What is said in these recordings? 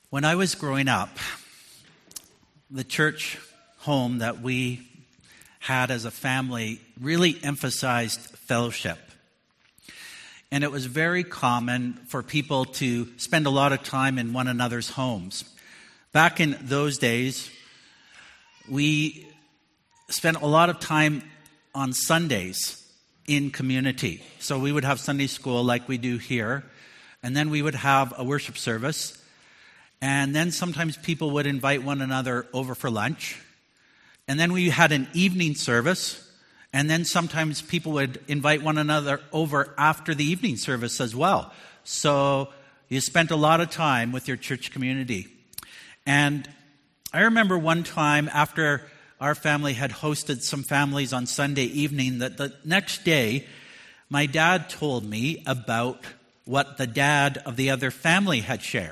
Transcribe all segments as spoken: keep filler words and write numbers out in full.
When I was growing up, the church home that we had as a family really emphasized fellowship. And it was very common for people to spend a lot of time in one another's homes. Back in those days, we spent a lot of time on Sundays in community. So we would have Sunday school like we do here, and then we would have a worship service. And then sometimes people would invite one another over for lunch. And then we had an evening service. And then sometimes people would invite one another over after the evening service as well. So you spent a lot of time with your church community. And I remember one time after our family had hosted some families on Sunday evening that the next day, my dad told me about what the dad of the other family had shared.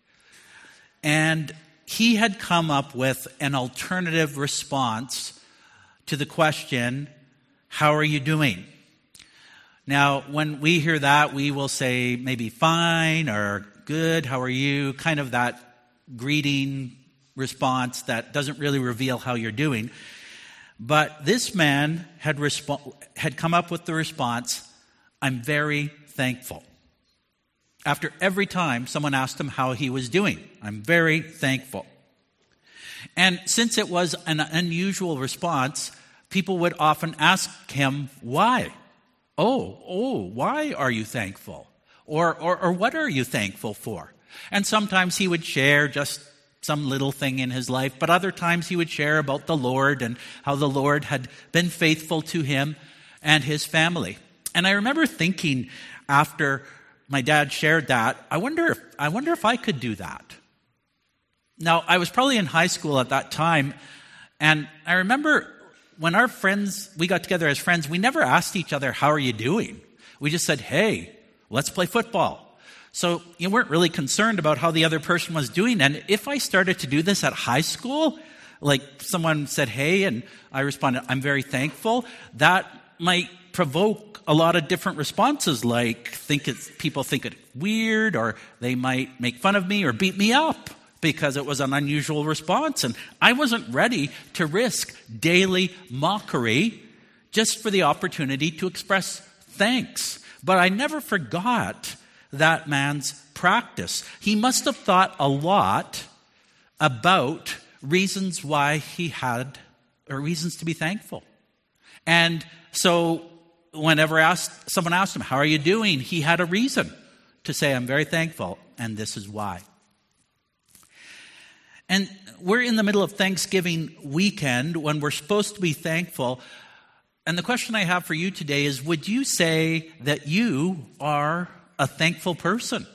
And he had come up with an alternative response to the question, how are you doing? Now, when we hear that, we will say maybe fine or good, how are you? Kind of that greeting response that doesn't really reveal how you're doing. But this man had resp- had come up with the response, I'm very thankful. After every time someone asked him how he was doing, I'm very thankful. And since it was an unusual response, people would often ask him, why? Oh, oh, why are you thankful? Or, or, or what are you thankful for? And sometimes he would share just some little thing in his life, but other times he would share about the Lord and how the Lord had been faithful to him and his family. And I remember thinking after my dad shared that, I wonder if I wonder if I could do that. Now, I was probably in high school at that time, and I remember when our friends, we got together as friends, we never asked each other, how are you doing? We just said, hey, let's play football. So you weren't really concerned about how the other person was doing. And if I started to do this at high school, like someone said, hey, and I responded, I'm very thankful, that might provoke a lot of different responses, like think it's, people think it's weird, or they might make fun of me or beat me up because it was an unusual response. And I wasn't ready to risk daily mockery just for the opportunity to express thanks. But I never forgot that man's practice. He must have thought a lot about reasons why he had, or reasons to be thankful. And so whenever asked, someone asked him, how are you doing? He had a reason to say, I'm very thankful, and this is why. And we're in the middle of Thanksgiving weekend when we're supposed to be thankful. And the question I have for you today is, would you say that you are a thankful person?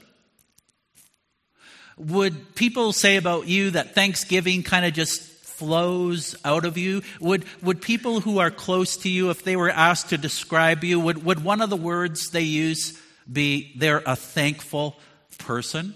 Would people say about you that Thanksgiving kind of just flows out of you? Would would people who are close to you, if they were asked to describe you, would, would one of the words they use be they're a thankful person?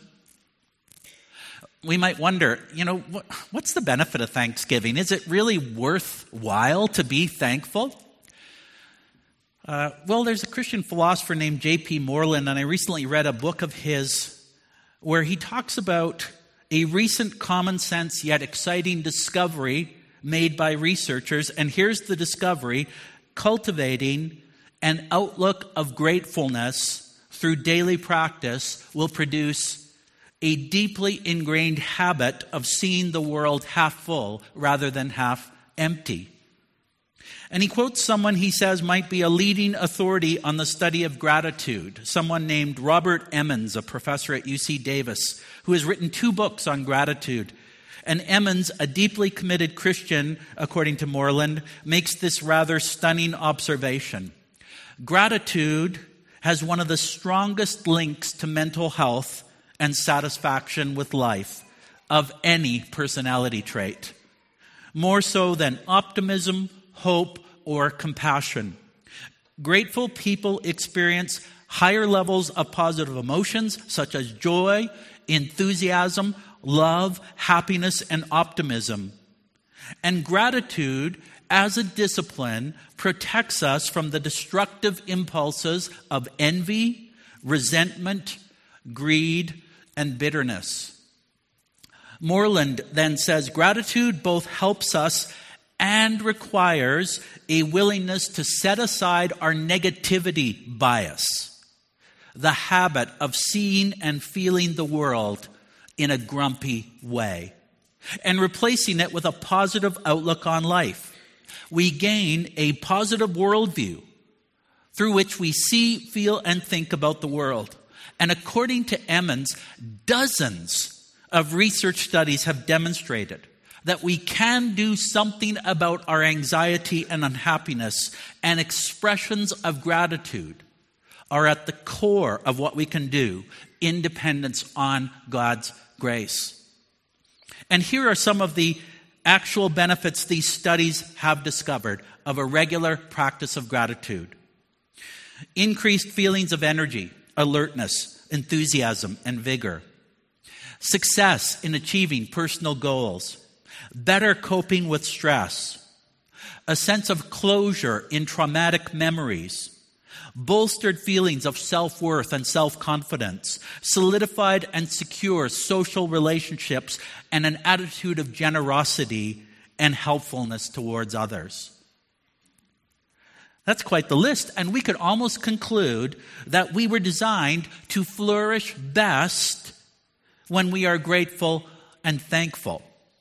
We might wonder, you know, what, what's the benefit of Thanksgiving? Is it really worthwhile to be thankful? Uh, well, there's a Christian philosopher named J P Moreland, and I recently read a book of his where he talks about a recent common sense yet exciting discovery made by researchers. And here's the discovery: cultivating an outlook of gratefulness through daily practice will produce a deeply ingrained habit of seeing the world half full rather than half empty. And he quotes someone he says might be a leading authority on the study of gratitude, someone named Robert Emmons, a professor at U C Davis, who has written two books on gratitude. And Emmons, a deeply committed Christian, according to Moreland, makes this rather stunning observation. Gratitude has one of the strongest links to mental health and satisfaction with life of any personality trait, more so than optimism, hope, or compassion. Grateful people experience higher levels of positive emotions such as joy, enthusiasm, love, happiness, and optimism. And gratitude, as a discipline, protects us from the destructive impulses of envy, resentment, greed, and bitterness. Moreland then says, gratitude both helps us and requires a willingness to set aside our negativity bias, the habit of seeing and feeling the world in a grumpy way, and replacing it with a positive outlook on life. We gain a positive worldview through which we see, feel, and think about the world. And according to Emmons, dozens of research studies have demonstrated that we can do something about our anxiety and unhappiness, and expressions of gratitude are at the core of what we can do in dependence on God's grace. And here are some of the actual benefits these studies have discovered of a regular practice of gratitude. Increased feelings of energy, alertness, enthusiasm, and vigor. Success in achieving personal goals. Better coping with stress. A sense of closure in traumatic memories. Bolstered feelings of self-worth and self-confidence. Solidified and secure social relationships, and an attitude of generosity and helpfulness towards others. That's quite the list, and we could almost conclude that we were designed to flourish best when we are grateful and thankful.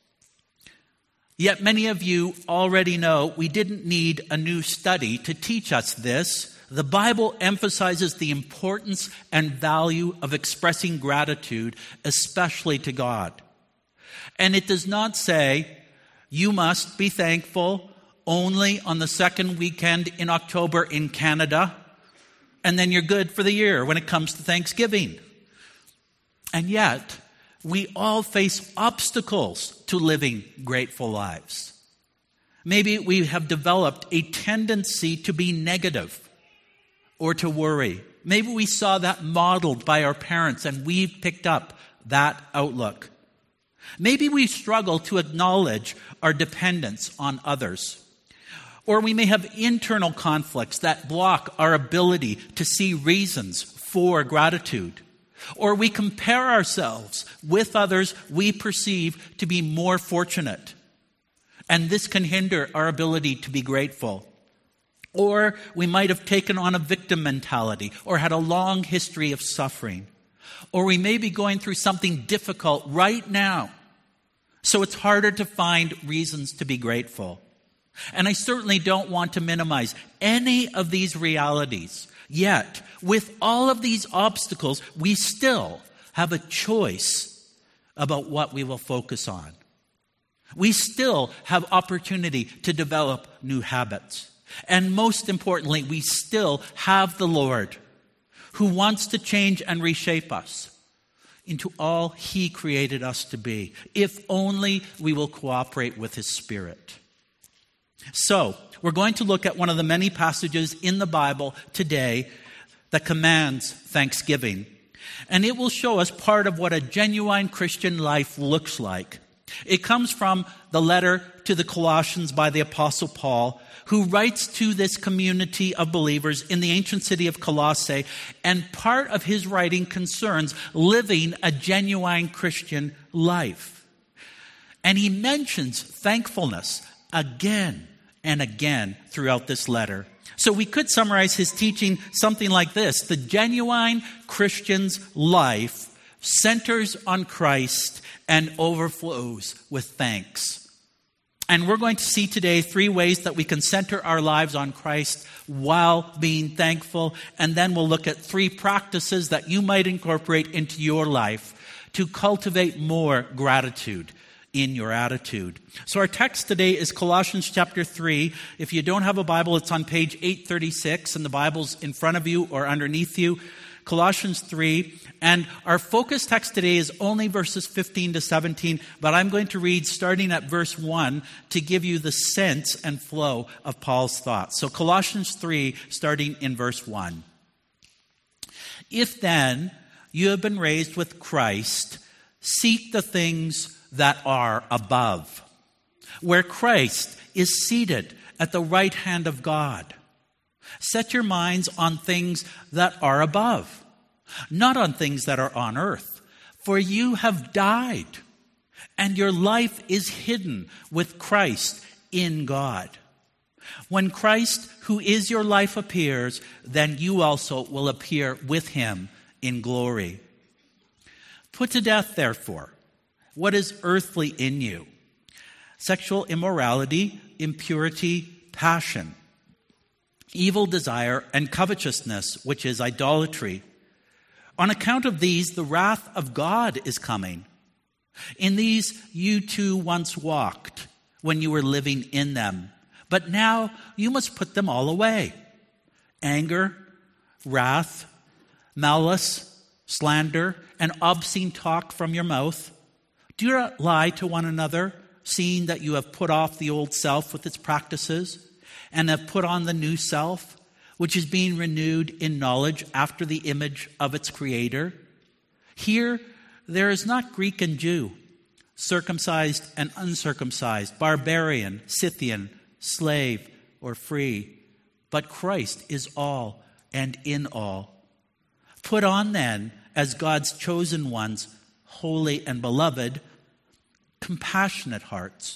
Yet many of you already know we didn't need a new study to teach us this. The Bible emphasizes the importance and value of expressing gratitude, especially to God. And it does not say you must be thankful only on the second weekend in October in Canada, and then you're good for the year when it comes to Thanksgiving. And yet, we all face obstacles to living grateful lives. Maybe we have developed a tendency to be negative or to worry. Maybe we saw that modeled by our parents and we've picked up that outlook. Maybe we struggle to acknowledge our dependence on others. Or we may have internal conflicts that block our ability to see reasons for gratitude. Or we compare ourselves with others we perceive to be more fortunate. And this can hinder our ability to be grateful. Or we might have taken on a victim mentality or had a long history of suffering. Or we may be going through something difficult right now. So it's harder to find reasons to be grateful. And I certainly don't want to minimize any of these realities. Yet, with all of these obstacles, we still have a choice about what we will focus on. We still have opportunity to develop new habits. And most importantly, we still have the Lord who wants to change and reshape us into all He created us to be, if only we will cooperate with His Spirit. So, we're going to look at one of the many passages in the Bible today that commands thanksgiving. And it will show us part of what a genuine Christian life looks like. It comes from the letter to the Colossians by the Apostle Paul, who writes to this community of believers in the ancient city of Colossae, and part of his writing concerns living a genuine Christian life. And he mentions thankfulness again and again throughout this letter. So we could summarize his teaching something like this: the genuine Christian's life centers on Christ and overflows with thanks. And we're going to see today three ways that we can center our lives on Christ while being thankful. And then we'll look at three practices that you might incorporate into your life to cultivate more gratitude in your attitude. So our text today is Colossians chapter three. If you don't have a Bible, it's on page eight thirty-six, and the Bible's in front of you or underneath you. Colossians three. And our focus text today is only verses fifteen to seventeen, but I'm going to read starting at verse one to give you the sense and flow of Paul's thoughts. So Colossians three, starting in verse one. If then you have been raised with Christ, seek the things that are above, where Christ is seated at the right hand of God. Set your minds on things that are above, not on things that are on earth. For you have died, and your life is hidden with Christ in God. When Christ, who is your life, appears, then you also will appear with him in glory. Put to death, therefore, what is earthly in you: sexual immorality, impurity, passion, evil desire, and covetousness, which is idolatry. On account of these, the wrath of God is coming. In these you too once walked when you were living in them, but now you must put them all away: anger, wrath, malice, slander, and obscene talk from your mouth. Do not lie to one another, seeing that you have put off the old self with its practices, and have put on the new self, which is being renewed in knowledge after the image of its creator. Here there is not Greek and Jew, circumcised and uncircumcised, barbarian, Scythian, slave or free, but Christ is all and in all. Put on then, as God's chosen ones, holy and beloved, compassionate hearts,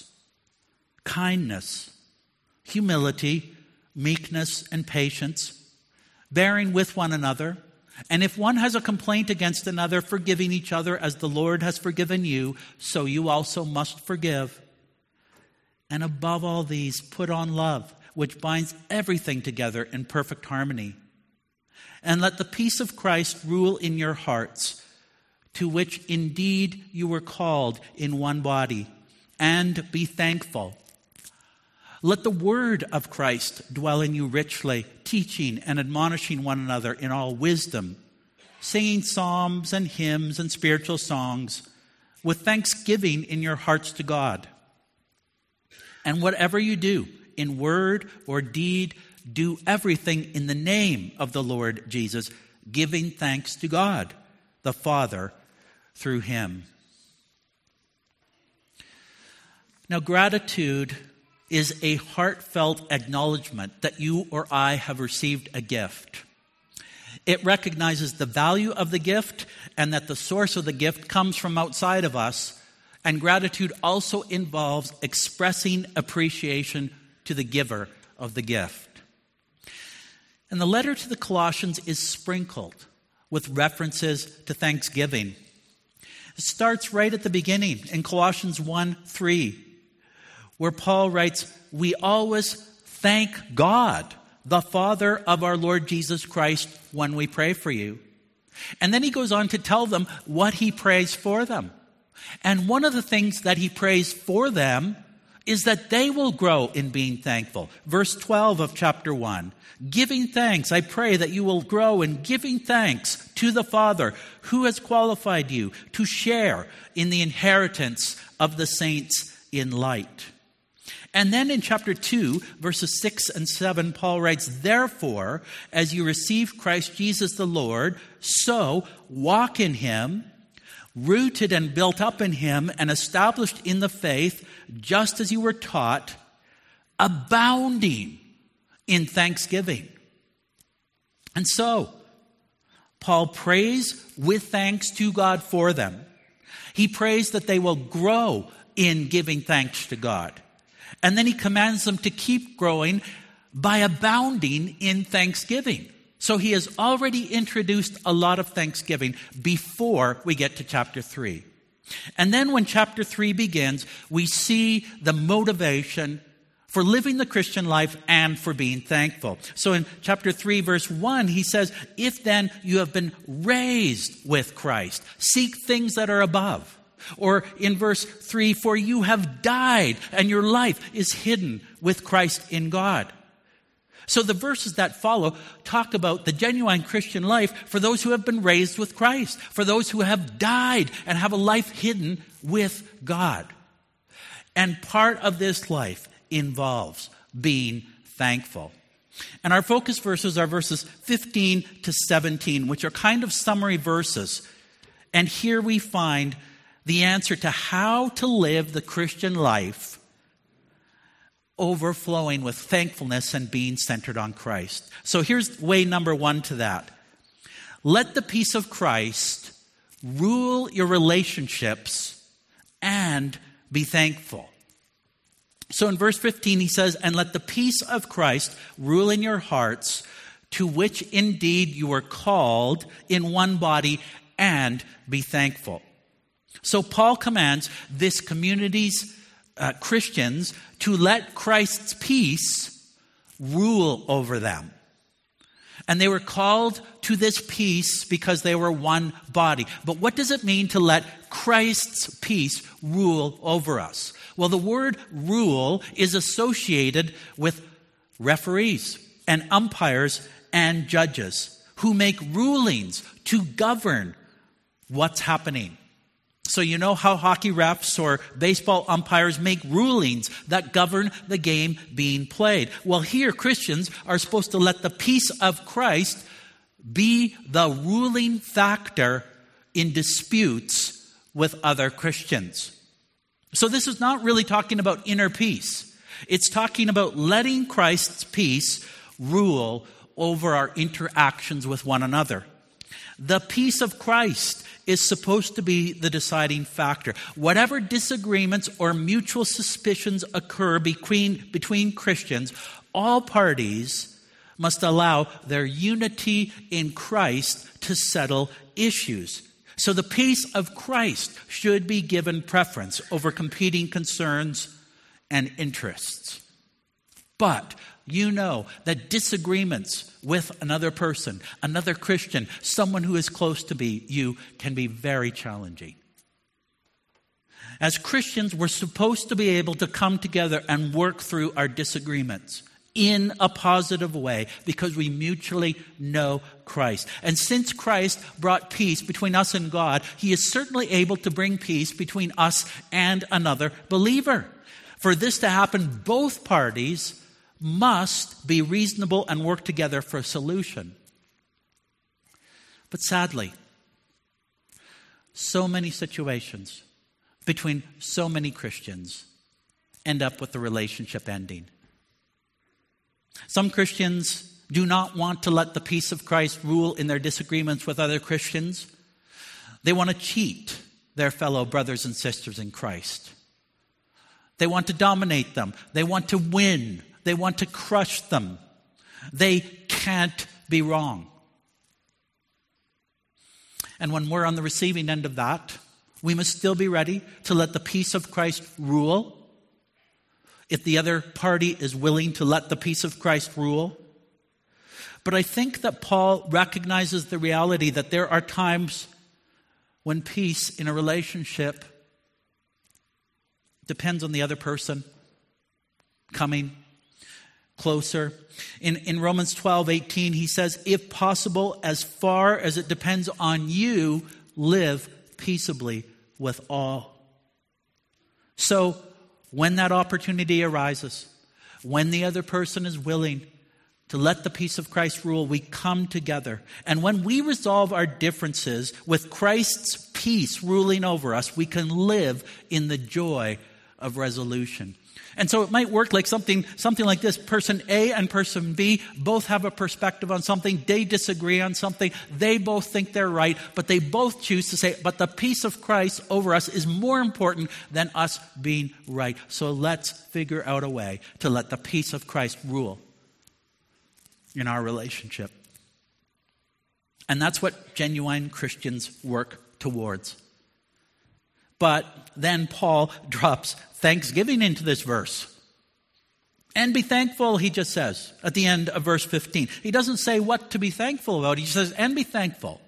kindness, humility, meekness, and patience, bearing with one another. And if one has a complaint against another, forgiving each other as the Lord has forgiven you, so you also must forgive. And above all these, put on love, which binds everything together in perfect harmony. And let the peace of Christ rule in your hearts, to which indeed you were called in one body, and be thankful. Let the word of Christ dwell in you richly, teaching and admonishing one another in all wisdom, singing psalms and hymns and spiritual songs, with thanksgiving in your hearts to God. And whatever you do, in word or deed, do everything in the name of the Lord Jesus, giving thanks to God, the Father, through him. Now, gratitude is a heartfelt acknowledgement that you or I have received a gift. It recognizes the value of the gift and that the source of the gift comes from outside of us. And gratitude also involves expressing appreciation to the giver of the gift. And the letter to the Colossians is sprinkled with references to thanksgiving. It starts right at the beginning in Colossians one three, where Paul writes, "We always thank God, the Father of our Lord Jesus Christ, when we pray for you." And then he goes on to tell them what he prays for them. And one of the things that he prays for them is that they will grow in being thankful. Verse twelve of chapter one, "Giving thanks, I pray that you will grow in giving thanks to the Father who has qualified you to share in the inheritance of the saints in light." And then in chapter two, verses six and seven, Paul writes, "Therefore, as you receive Christ Jesus the Lord, so walk in him, rooted and built up in him and established in the faith, just as you were taught, abounding in thanksgiving." And so, Paul prays with thanks to God for them. He prays that they will grow in giving thanks to God. And then he commands them to keep growing by abounding in thanksgiving. So he has already introduced a lot of thanksgiving before we get to chapter three. And then when chapter three begins, we see the motivation for living the Christian life and for being thankful. So in chapter three, verse one, he says, "If then you have been raised with Christ, seek things that are above." Or in verse three, "For you have died, and your life is hidden with Christ in God." So the verses that follow talk about the genuine Christian life for those who have been raised with Christ, for those who have died and have a life hidden with God. And part of this life involves being thankful. And our focus verses are verses fifteen to seventeen, which are kind of summary verses. And here we find the answer to how to live the Christian life overflowing with thankfulness and being centered on Christ. So here's way number one to that. Let the peace of Christ rule your relationships and and be thankful. So in verse fifteen, he says, and let the peace of Christ rule in your hearts, to which indeed you are called in one body, and be thankful. So Paul commands this community's uh, Christians to let Christ's peace rule over them. And they were called to this peace because they were one body. But what does it mean to let Christ's peace rule over us? Well, the word rule is associated with referees and umpires and judges who make rulings to govern what's happening. So you know how hockey refs or baseball umpires make rulings that govern the game being played. Well, here Christians are supposed to let the peace of Christ be the ruling factor in disputes with other Christians. So this is not really talking about inner peace. It's talking about letting Christ's peace rule over our interactions with one another. The peace of Christ is supposed to be the deciding factor. Whatever disagreements or mutual suspicions occur between, between Christians, all parties must allow their unity in Christ to settle issues. So the peace of Christ should be given preference over competing concerns and interests. But you know that disagreements with another person, another Christian, someone who is close to be you, can be very challenging. As Christians, we're supposed to be able to come together and work through our disagreements in a positive way because we mutually know Christ. And since Christ brought peace between us and God, he is certainly able to bring peace between us and another believer. For this to happen, both parties must be reasonable and work together for a solution. But sadly, so many situations between so many Christians end up with the relationship ending. Some Christians do not want to let the peace of Christ rule in their disagreements with other Christians. They want to cheat their fellow brothers and sisters in Christ. They want to dominate them. They want to win. They want to crush them. They can't be wrong. And when we're on the receiving end of that, we must still be ready to let the peace of Christ rule. If the other party is willing to let the peace of Christ rule. But I think that Paul recognizes the reality that there are times when peace in a relationship depends on the other person coming closer. In, in Romans twelve eighteen, he says, if possible, as far as it depends on you, live peaceably with all. So, when that opportunity arises, when the other person is willing to let the peace of Christ rule, we come together. And when we resolve our differences with Christ's peace ruling over us, we can live in the joy of resolution. And so it might work like something, something like this. Person A and person B both have a perspective on something. They disagree on something. They both think they're right, but they both choose to say, but the peace of Christ over us is more important than us being right. So let's figure out a way to let the peace of Christ rule in our relationship. And that's what genuine Christians work towards. But then Paul drops thanksgiving into this verse. And be thankful, he just says at the end of verse fifteen. He doesn't say what to be thankful about. He says, and be thankful.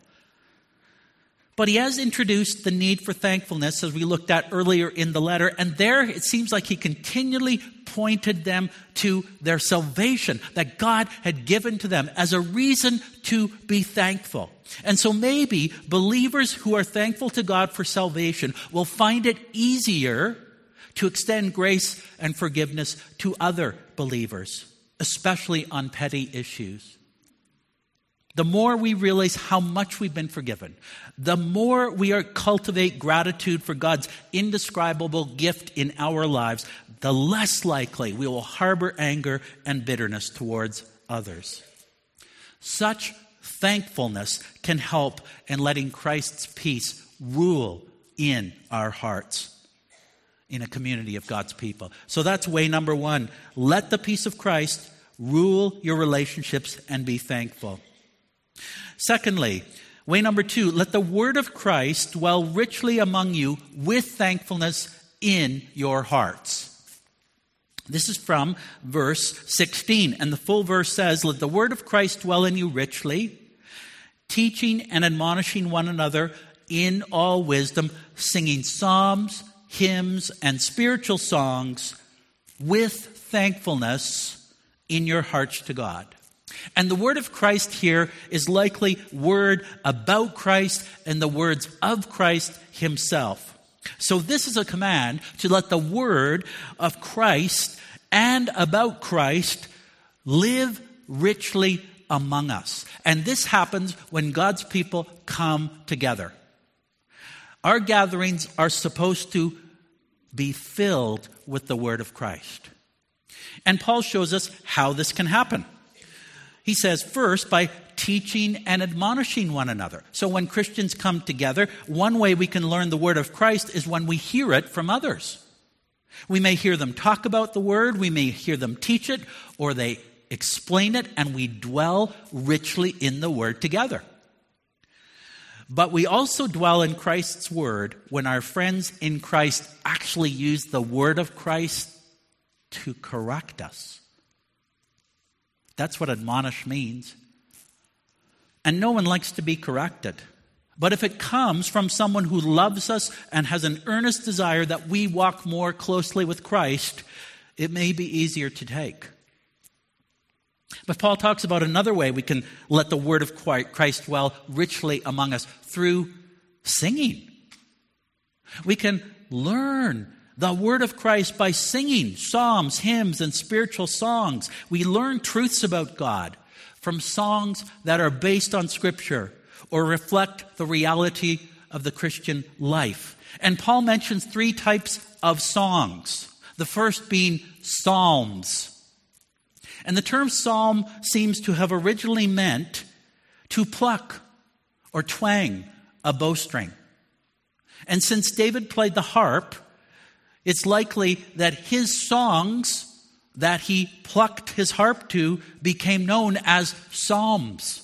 But he has introduced the need for thankfulness as we looked at earlier in the letter. And there it seems like he continually pointed them to their salvation that God had given to them as a reason to be thankful. And so maybe believers who are thankful to God for salvation will find it easier to extend grace and forgiveness to other believers, especially on petty issues. The more we realize how much we've been forgiven, the more we are cultivate gratitude for God's indescribable gift in our lives, the less likely we will harbor anger and bitterness towards others. Such thankfulness can help in letting Christ's peace rule in our hearts. in a community of God's people. So that's way number one. Let the peace of Christ rule your relationships and be thankful. Secondly, way number two, let the word of Christ dwell richly among you with thankfulness in your hearts. This is from verse sixteen, and the full verse says, let the word of Christ dwell in you richly, teaching and admonishing one another in all wisdom, singing psalms, hymns, and spiritual songs with thankfulness in your hearts to God. And the word of Christ here is likely word about Christ and the words of Christ himself. So this is a command to let the word of Christ and about Christ live richly among us. And this happens when God's people come together. Our gatherings are supposed to be filled with the word of Christ. And Paul shows us how this can happen. He says, first, by teaching and admonishing one another. So when Christians come together, one way we can learn the word of Christ is when we hear it from others. We may hear them talk about the word, we may hear them teach it, or they explain it, and we dwell richly in the word together. But we also dwell in Christ's word when our friends in Christ actually use the word of Christ to correct us. That's what admonish means. And no one likes to be corrected. But if it comes from someone who loves us and has an earnest desire that we walk more closely with Christ, it may be easier to take. But Paul talks about another way we can let the word of Christ dwell richly among us, through singing. We can learn the word of Christ by singing psalms, hymns, and spiritual songs. We learn truths about God from songs that are based on Scripture or reflect the reality of the Christian life. And Paul mentions three types of songs. The first being psalms. And the term psalm seems to have originally meant to pluck or twang a bowstring. And since David played the harp, it's likely that his songs that he plucked his harp to became known as psalms.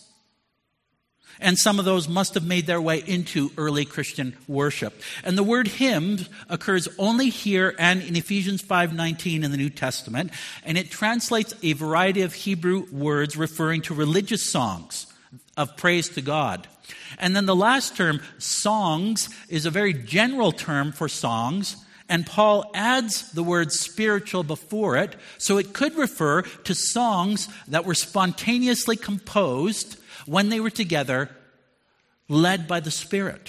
And some of those must have made their way into early Christian worship. And the word hymn occurs only here and in Ephesians five nineteen in the New Testament. And it translates a variety of Hebrew words referring to religious songs of praise to God. And then the last term, songs, is a very general term for songs. And Paul adds the word spiritual before it. So it could refer to songs that were spontaneously composed when they were together, led by the Spirit.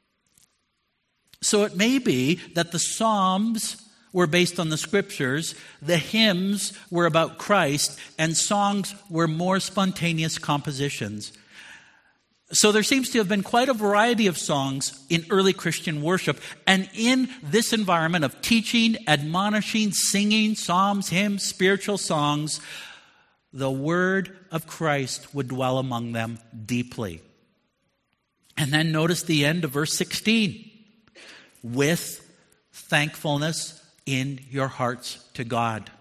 So it may be that the Psalms were based on the Scriptures, the hymns were about Christ, and songs were more spontaneous compositions. So there seems to have been quite a variety of songs in early Christian worship. And in this environment of teaching, admonishing, singing, psalms, hymns, spiritual songs, the word of Christ would dwell among them deeply. And then notice the end of verse sixteen. With thankfulness in your hearts to God.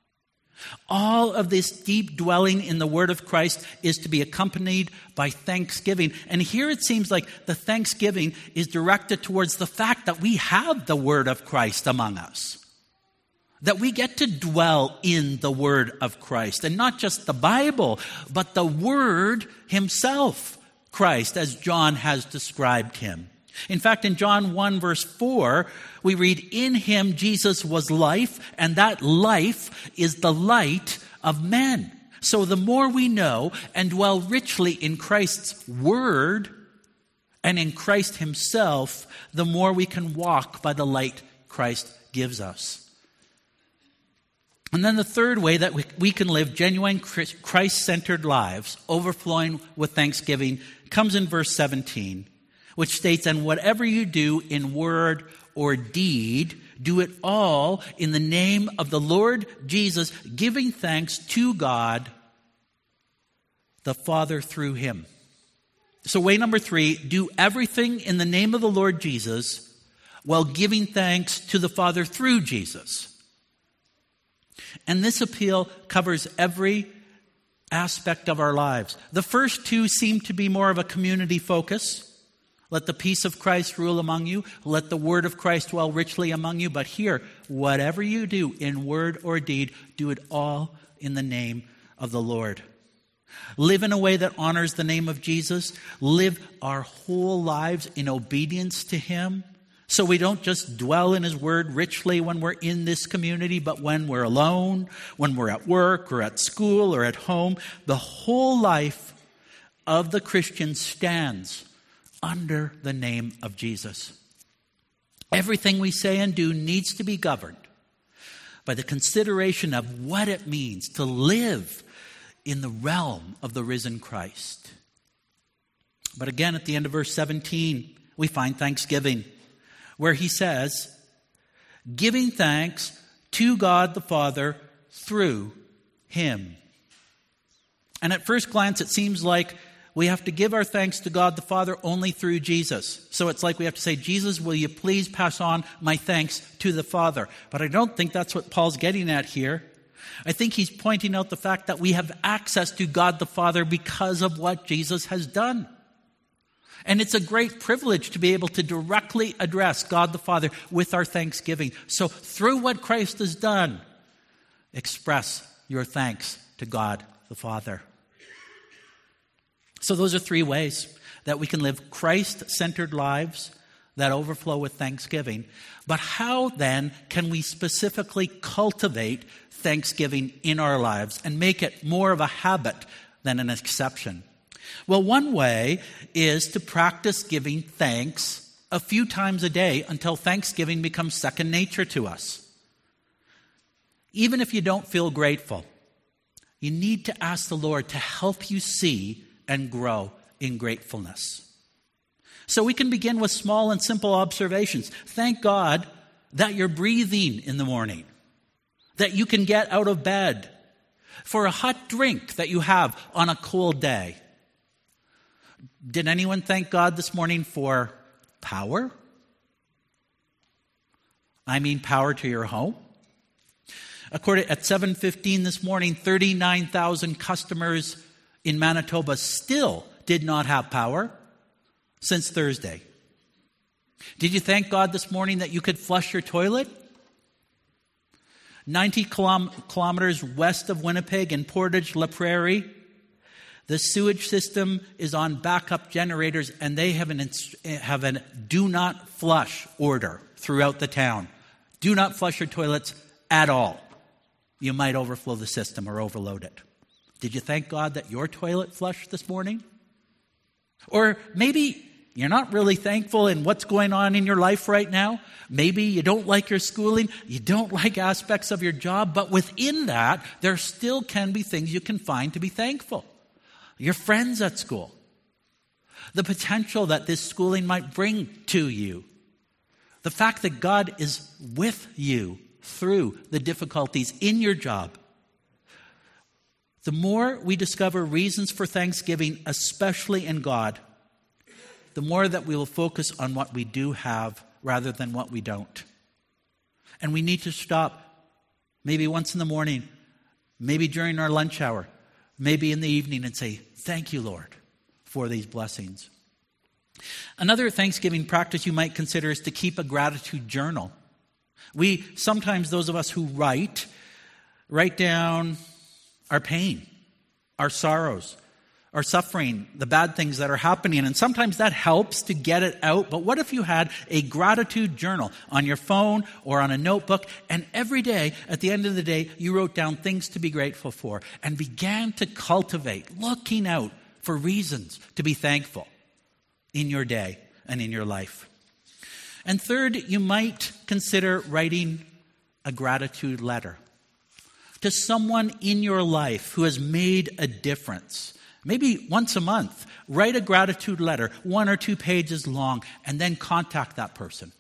All of this deep dwelling in the word of Christ is to be accompanied by thanksgiving. And here it seems like the thanksgiving is directed towards the fact that we have the word of Christ among us. That we get to dwell in the word of Christ. And not just the Bible, but the word himself, Christ, as John has described him. In fact, in John one verse four, we read, in him Jesus was life, and that life is the light of men. So the more we know and dwell richly in Christ's word and in Christ himself, the more we can walk by the light Christ gives us. And then the third way that we, we can live genuine Christ-centered lives, overflowing with thanksgiving, comes in verse seventeen, which states, and whatever you do in word or deed, do it all in the name of the Lord Jesus, giving thanks to God, the Father, through him. So way number three, do everything in the name of the Lord Jesus, while giving thanks to the Father through Jesus. And this appeal covers every aspect of our lives. The first two seem to be more of a community focus. Let the peace of Christ rule among you. Let the word of Christ dwell richly among you. But here, whatever you do in word or deed, do it all in the name of the Lord. Live in a way that honors the name of Jesus. Live our whole lives in obedience to him. So we don't just dwell in his word richly when we're in this community, but when we're alone, when we're at work or at school or at home. The whole life of the Christian stands under the name of Jesus. Everything we say and do needs to be governed by the consideration of what it means to live in the realm of the risen Christ. But again, at the end of verse seventeen, we find thanksgiving, where he says, giving thanks to God the Father through him. And at first glance, it seems like we have to give our thanks to God the Father only through Jesus. So it's like we have to say, Jesus, will you please pass on my thanks to the Father? But I don't think that's what Paul's getting at here. I think he's pointing out the fact that we have access to God the Father because of what Jesus has done. And it's a great privilege to be able to directly address God the Father with our thanksgiving. So through what Christ has done, express your thanks to God the Father. So those are three ways that we can live Christ-centered lives that overflow with thanksgiving. But how then can we specifically cultivate thanksgiving in our lives and make it more of a habit than an exception? Well, one way is to practice giving thanks a few times a day until thanksgiving becomes second nature to us. Even if you don't feel grateful, you need to ask the Lord to help you see and grow in gratefulness. So we can begin with small and simple observations. Thank God that you're breathing in the morning, that you can get out of bed, for a hot drink that you have on a cold day. Did anyone thank God this morning for power? I mean power to your home. According at seven fifteen this morning, thirty-nine thousand customers in Manitoba still did not have power since Thursday. Did you thank God this morning that you could flush your toilet? ninety kilometers west of Winnipeg in Portage La Prairie, the sewage system is on backup generators, and they have an have a do not flush order throughout the town. Do not flush your toilets at all. You might overflow the system or overload it. Did you thank God that your toilet flushed this morning? Or maybe you're not really thankful in what's going on in your life right now. Maybe you don't like your schooling. You don't like aspects of your job. But within that, there still can be things you can find to be thankful. Your friends at school. The potential that this schooling might bring to you. The fact that God is with you through the difficulties in your job. The more we discover reasons for thanksgiving, especially in God, the more that we will focus on what we do have rather than what we don't. And we need to stop maybe once in the morning, maybe during our lunch hour, maybe in the evening, and say, thank you, Lord, for these blessings. Another Thanksgiving practice you might consider is to keep a gratitude journal. We, sometimes those of us who write, write down our pain, our sorrows, our suffering, the bad things that are happening. And sometimes that helps to get it out. But what if you had a gratitude journal on your phone or on a notebook, and every day, at the end of the day, you wrote down things to be grateful for and began to cultivate, looking out for reasons to be thankful in your day and in your life. And third, you might consider writing a gratitude letter to someone in your life who has made a difference. Maybe once a month, write a gratitude letter, one or two pages long, and then contact that person.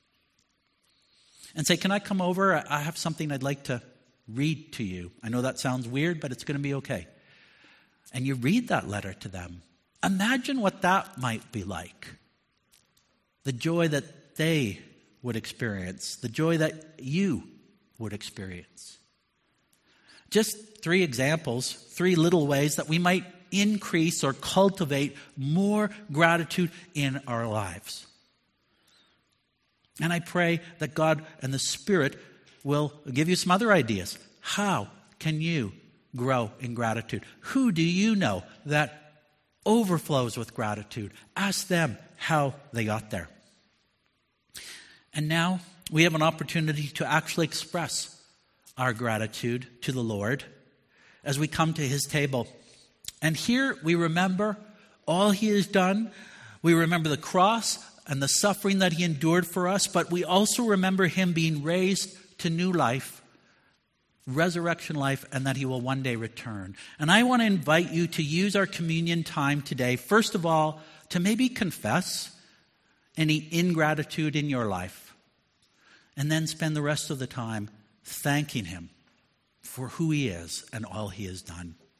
And say, can I come over? I have something I'd like to read to you. I know that sounds weird, but it's going to be okay. And you read that letter to them. Imagine what that might be like. The joy that they would experience, the joy that you would experience. Just three examples, three little ways that we might increase or cultivate more gratitude in our lives. And I pray that God and the Spirit will give you some other ideas. How can you grow in gratitude? Who do you know that overflows with gratitude? Ask them how they got there. And now we have an opportunity to actually express our gratitude to the Lord as we come to His table. And here we remember all He has done. We remember the cross and the suffering that He endured for us, but we also remember Him being raised to new life, resurrection life, and that He will one day return. And I want to invite you to use our communion time today, first of all, to maybe confess any ingratitude in your life, and then spend the rest of the time thanking Him for who He is and all He has done.